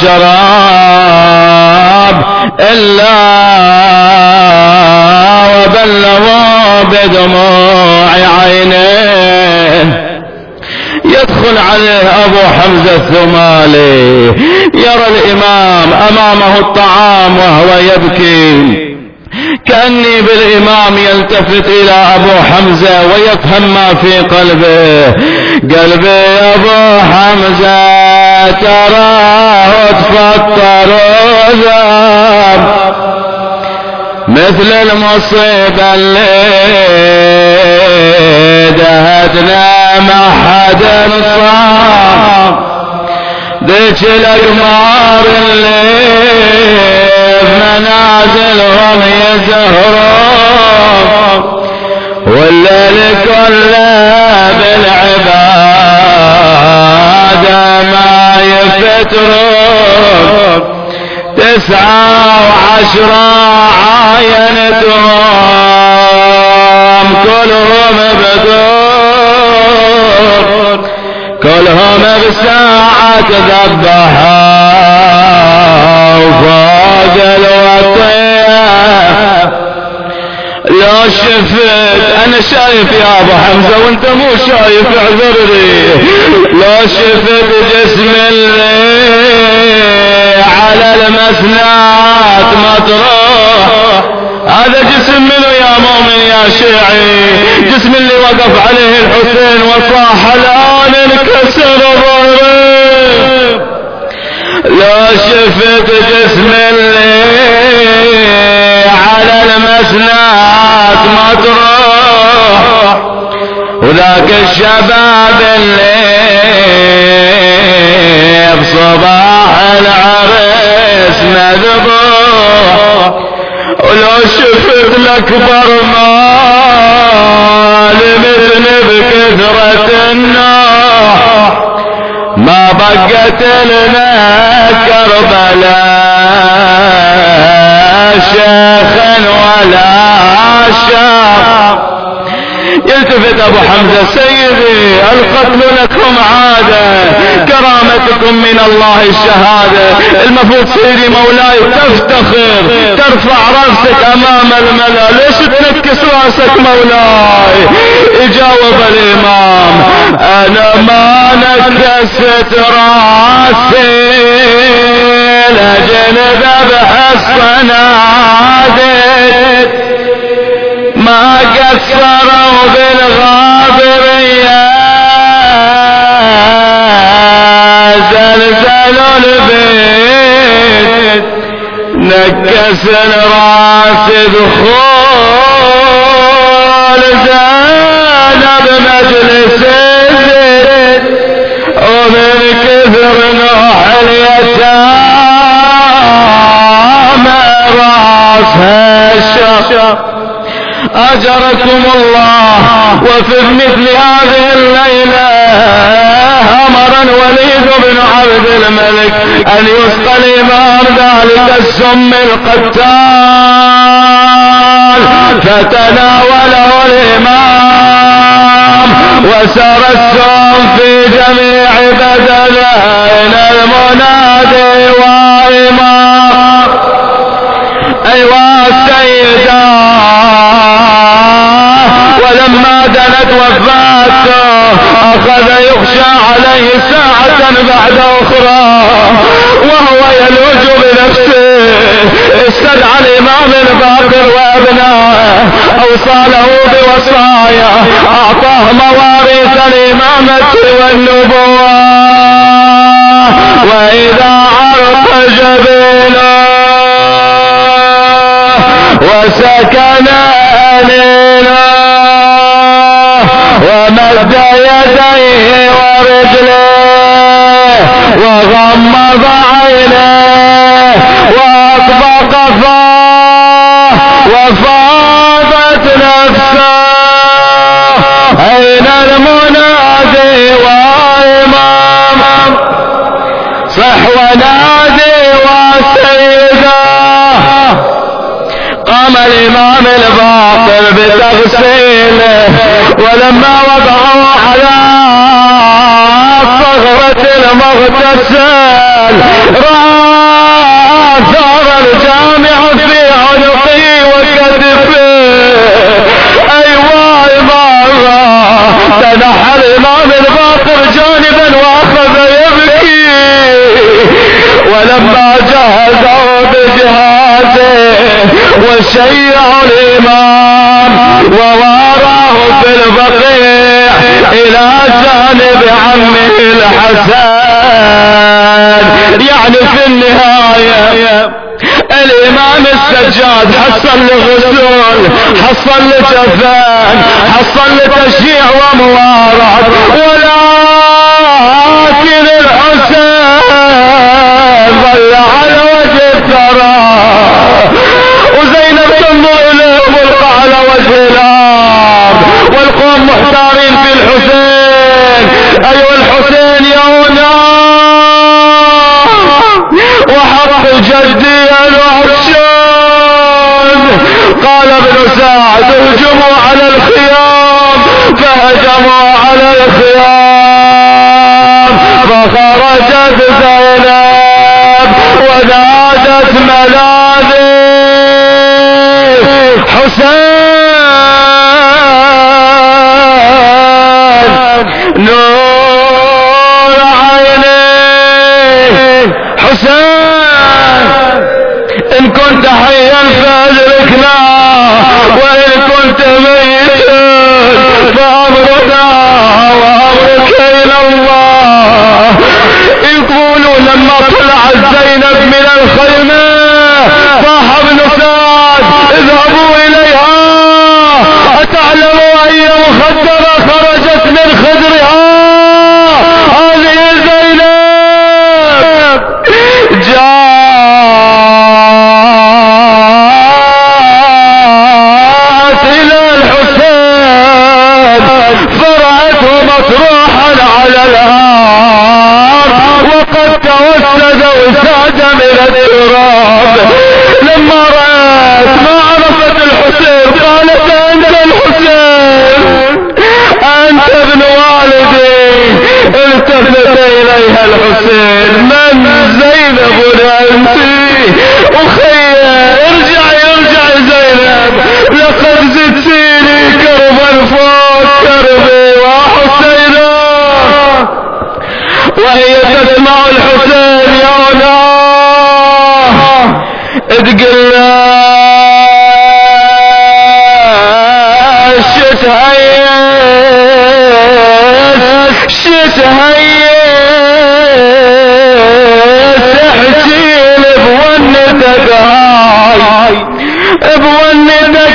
شراب إلا وبلغوا بدموع عينيه. يدخل عليه أبو حمزة الثمالي يرى الإمام أمامه الطعام وهو يبكي، كأني بالإمام يلتفت إلى أبو حمزة ويفهم ما في قلبه. قلبي يا أبو حمزة تراه تفطر وذاب مثل المصيبة اللي دهتنا ما حد صام، ذيك الأقمار اللي منازلهم يزهرون، والليل كله بالعبادة ما يفترون. 19 عاينتهم كلهم بدور، كلهم بساعة ذبحوا فوق الوطية. لو شفت أنا شايف يا أبو حمزة وانت مو شايف اعذرني، لو شفت جسم اللي على المسنات مطروح، هذا جسم منه يا مؤمن يا شيعي؟ جسم اللي وقف عليه الحسين وصاح الآن انكسر ظهره. لو شفت جسم اللي على المسنات مطروح، وذاك الشباب اللي بصباح العرس مذبوح، ولو شفت الأكبر مال مثل بكثرة النوح، ما بقت لنا كربلاء شيخا ولا شاب. يلتفت أبو حمزة سيدي القتل لكم عادة، كرامتكم من الله الشهادة. المفروض سيدي مولاي تفتخر ترفع رأسك أمام الملأ، ليش تنكس رأسك مولاي؟ يجاوب الإمام أنا ما نكست رأسي لجل ذبح الصناديد، ما قصروا بالغابرية زلزلوا البيت، نكس الراس دخول زينب مجلس الزيت، ومن كثر نوح اليتامى راسها الشق. أجركم الله. وفي مثل هذه الليلة أمر الوليد بن عبد الملك أن يسقى الإمام ذلك السم القتال، فتناوله الإمام وسر السم في جميع بدنين المنادي وإمام. أيها السيدات، ولما دنت وفاته أخذ يخشى عليه ساعة بعد أخرى وهو يلوج بنفسه استدعى الامام الباقر وابنائه اوصاله بوصايا اعطاه مواريث الامامة والنبوة واذا عرق جبينه وسكن أنينه ومد يديه ورجليه وغمض عينيه وأطبق فاه وفاضت نفسه أين المنادي وإمام صح ونادي وسيده قام الامام الباقر بتغسيله ولما وضعه على صغرة المغتسل رأى ثار الجامع في عنقه وكتفه ايوه امام تنحى الامام الباقر جانبا واخذ يبكي ولما جهزه بجهازه وشيعوا الامام وواراه في البقيع الى جانب عمه الحسن. يعني في النهاية الامام السجاد حصل لغسول حصل لجفان حصل لتشييع وموارات ولكن الحسين ظل على وجه التراب وزينب تنظر اليه ملقى على وجه الارض والقوم محتارين في الحسين. ايها الحسين يا وحق جدي الوحشان. قال ابن سعد هجموا على الخيام فهجموا على الخيام فخرجت زينب ونادت ملاذي حسين نور عيني حسين ان كنت حيا فادركنا وان كنت ميتا فامرنا وامرك الى الله. يقولوا لما طلعت زينب من الخيمة صاح ابن سعد اذهبوا اليها اتعلموا اي مخدرة خرجت من خدرها هذه زينب. جاءت الى الحسين فرأته مطروحا على الارض وقد توسد وساد من التراب. لما رأت ما عرفت الحسين قالت انت الحسين انت ابن والدي. التفت اليها الحسين من زينب انت اخي ارجعي زينب لقد زدتيني كربا فوق كربي وحسينا. وهي تسمع الحسين يا الله تقول تحجيل بونتك هاي بونتك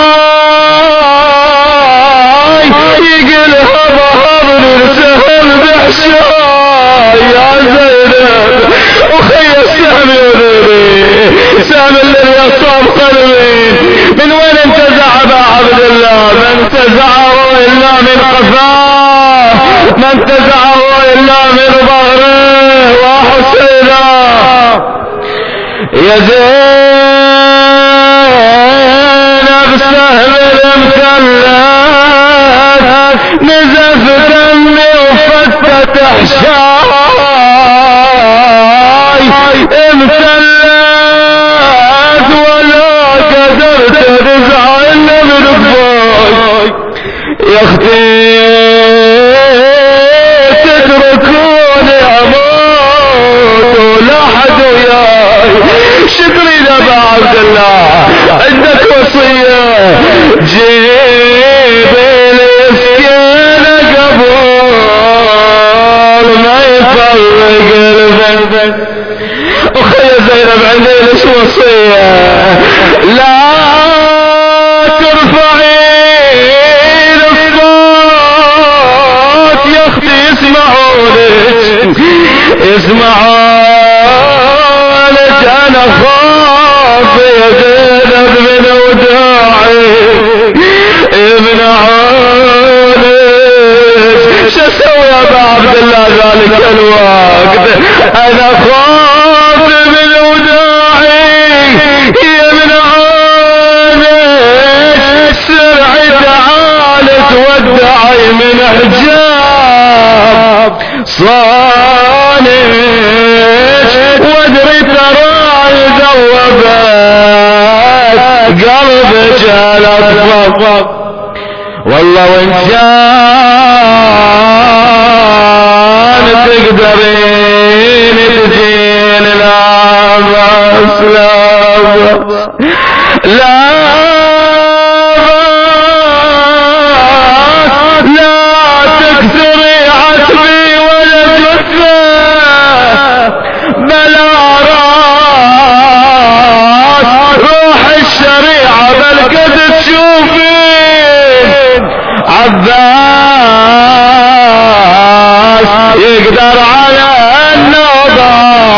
هاي يقلها بهضر سهل بحشاي يا زينب وخي السهم يذري سهم اللي يصاب قلبي. من وين انتزع عبد الله؟ ما انتزعه الا من قفاه ما انتزعه الا من ظهره وحسينا. يا زينب سهم المثلث نزف دمي وفتت احشاي مثلث ولا قدرت ارجع الا من فوق. يا اختي تتركوني اموت ولا حد وياي شكري لبعض أخي زينب عندي ليش وصية لا ترفعين الصوت يا اختي يسمعونك يسمعونك انا خاف يا زينب من وداعي يمنعونك شو اسوي يا ابا عبد الله ذلك الوقت انا خاف من وداعي يمنعونك سرعي تعال تودعي من حجاب صانك وادري ترى ذوبك قلبك على اطفال والله وان كان تقدرين تجين لا بس لا بس لا بس لا تكسري عتبي ولا جثة بلا راس روح الشريعة بل قد تشوفين عباس يقدر على النوبة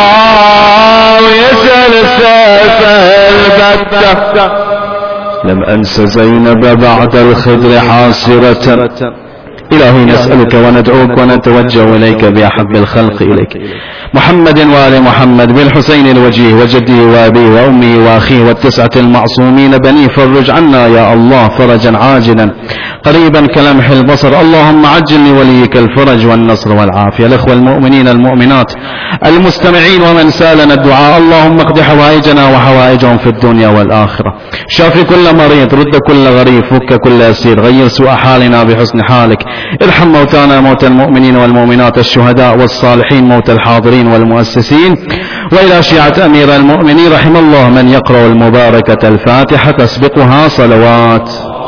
ويسأل السيف البتة لم أنس زينب بعد الخضر حاصرة إلهي نسألك وندعوك ونتوجه إليك بأحب الخلق إليك محمد وآل محمد بالحسين الوجيه وجده وأبيه وأمه وأخيه والتسعة المعصومين بني فرج عنا يا الله فرجا عاجلا قريبا كلمح البصر اللهم عجل لوليك الفرج والنصر والعافية الأخوة المؤمنين المؤمنات المستمعين ومن سالنا الدعاء اللهم اقض حوائجنا وحوائجهم في الدنيا والآخرة شافي كل مريض رد كل غريب فك كل أسير غير سوء حالنا بحسن حالك ارحم موتانا موتى المؤمنين والمؤمنات الشهداء والصالحين موتى الحاضرين والمؤسسين وإلى شيعة أمير المؤمنين رحم الله من يقرأ المباركة الفاتحة تسبقها صلوات